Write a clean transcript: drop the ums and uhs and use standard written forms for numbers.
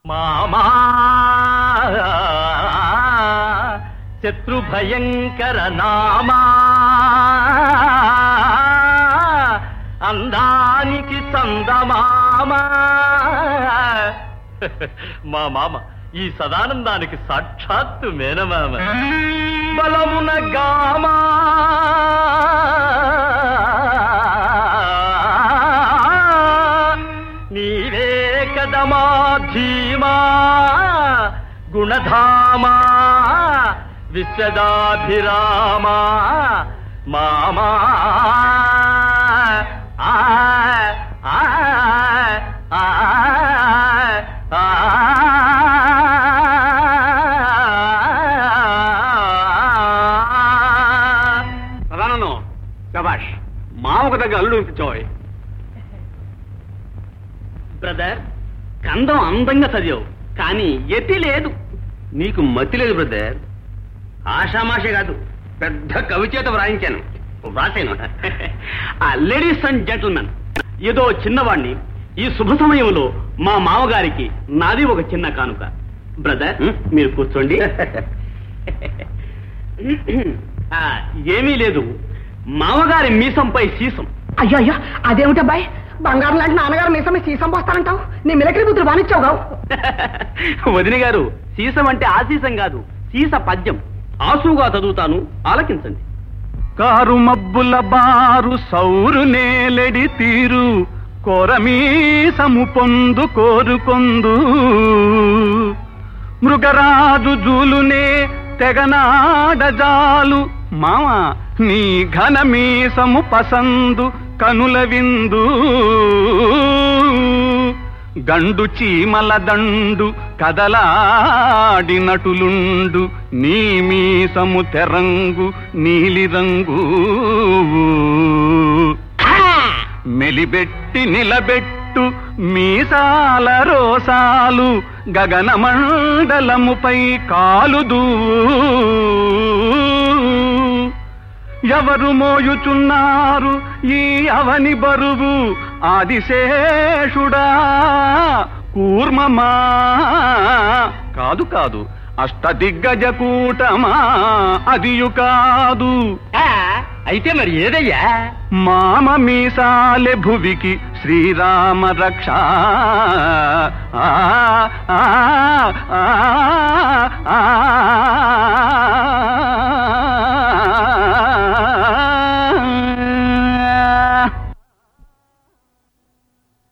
మామా శత్రు భయంకర నామా అందానికి చందమామా మా మామ ఈ సదానందానికి సాక్షాత్తు మేనమామ బలమున గామా నీవే కదమా ధీమా గుణధామా విశ్వదాభిరామా మామా సదానందం శభాష్ మామకు దగ్గర అల్లుడు వినిపించావు. బ్రదర్ కందం అందంగా చదివావు కానీ ఎతి లేదు. నీకు మతి లేదు బ్రదర్. ఆషామాషే కాదు, పెద్ద కవి చేత వ్రాయించాను. వ్రాసాను. లేడీస్ అండ్ జెంటల్మెన్, ఏదో చిన్నవాణ్ణి ఈ శుభ సమయంలో మా మామగారికి నాది ఒక చిన్న కానుక. బ్రదర్ మీరు కూర్చోండి. ఏమీ లేదు, మామగారి మీసంపై సీసం. అయ్యో అయ్యో అదేమిటబ్బాయి, బంగారం లాంటి నాన్నగారు మీసమే సీసం పోస్తానంటావు? నీ మిలకరి బుద్ధులు బానిచ్చావు కావు. వదిన గారు, సీసం అంటే ఆశీసం కాదు, సీస పద్యం. ఆసుగా చదువుతాను, ఆలకించండి. కారు మబ్బుల బారు సౌరు నేలెడి తీరు కోరమీసము పొందు కోరుకొందు మృగరాజు జూలునే తెగనాడజాలు మామ నీ ఘనమీసము పసందు కనుల విందు గండు చీమల దండు కదలాడినటులుండు నీ మీసము తెరంగు నీలిరంగు మెలిబెట్టి నిలబెట్టు మీసాల రోసాలు గగన మండలముపై కాలుదూ ఎవరు మోయుచున్నారు ఈ అవని బరువు ఆదిశేషుడా కూర్మమా కాదు కాదు అష్టదిగ్గజ కూటమా అదియు కాదు. అయితే మరి ఏదయ్యా? మామ మీసాలె భువికి శ్రీరామ రక్ష ఆ